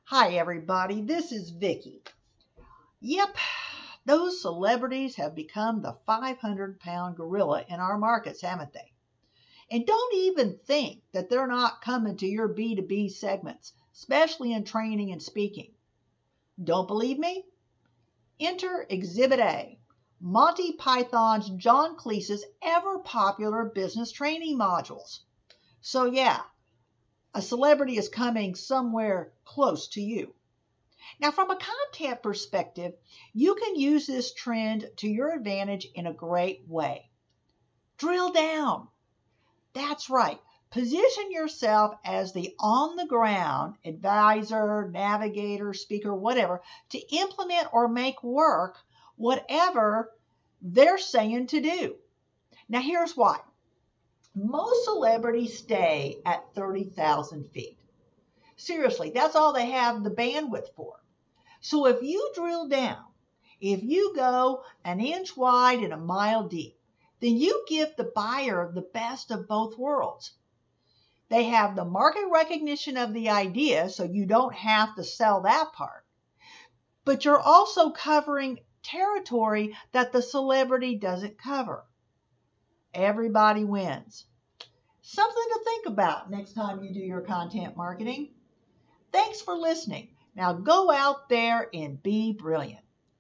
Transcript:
Hi, everybody. This is Vicky. Yep, those celebrities have become the 500-pound gorilla in our markets, haven't they? And don't even think that they're not coming to your B2B segments, especially in training and speaking. Don't believe me? Enter Exhibit A, Monty Python's John Cleese's ever popular business training modules. So, yeah, a celebrity is coming somewhere close to you. Now, from a content perspective, you can use this trend to your advantage in a great way. Drill down. That's right. Position yourself as the on the ground advisor, navigator, speaker, whatever, to implement or make work whatever they're saying to do. Now, here's why. Most celebrities stay at 30,000 feet. Seriously, that's all they have the bandwidth for. So if you drill down, if you go an inch wide and a mile deep, then you give the buyer the best of both worlds. They have the market recognition of the idea, so you don't have to sell that part. But you're also covering territory that the celebrity doesn't cover. Everybody wins. Something to think about next time you do your content marketing. Thanks for listening. Now go out there and be brilliant.